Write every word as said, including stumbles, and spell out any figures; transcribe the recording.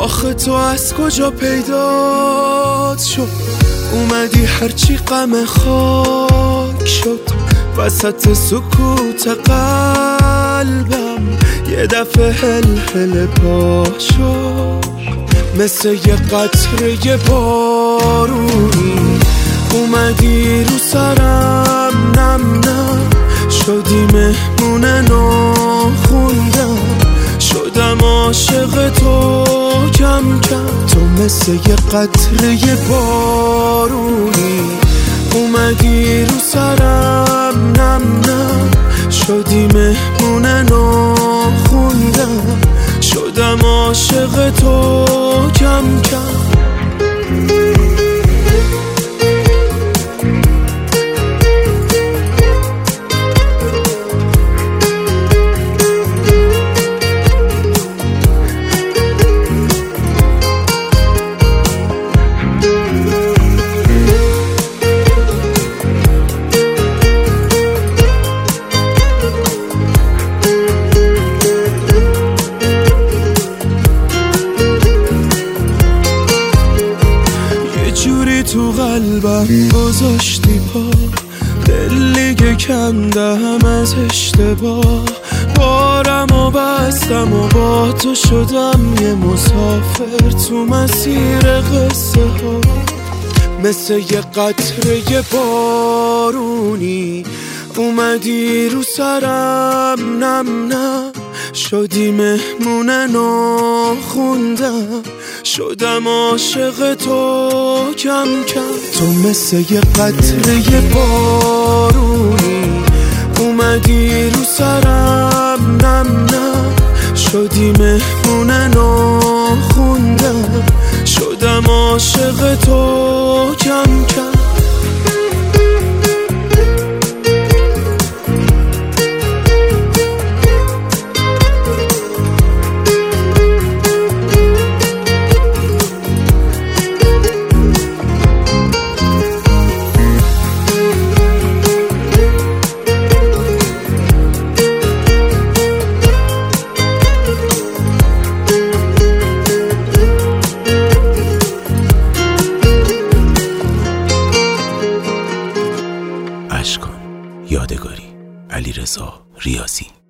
آخه تو از کجا پیدات شد؟ اومدی هرچی غم خاک شد وسط سکوت قلبم یه دفعه هل هل پا شد، مثل یه قطره بارونی اومدی رو سرم، نم نم شدی مهمون ناخوندم، شدم عاشق تو کم کم. تو مثل یه قطره بارونی اومدی رو سرم، نم نم شدی مهمون ناخوندم، شدم عاشق تو کم کم. تو قلبم گذاشتی پا، دل دیگه کندم از اشتباه، بارم و بستم و با تو شدم یه مسافر تو مسیر قصه ها، مثل یه قطره بارونی اومدی رو سرم، نم نم شدی مهمون ناخوندم، شدم عاشق تو کم کم. تو مثل یه قطره بارونی اومدی رو سرم، نم نم شدی مهمون ناخوندم، شدم عاشق تو کم کم. یادگاری علیرضا ریاضی.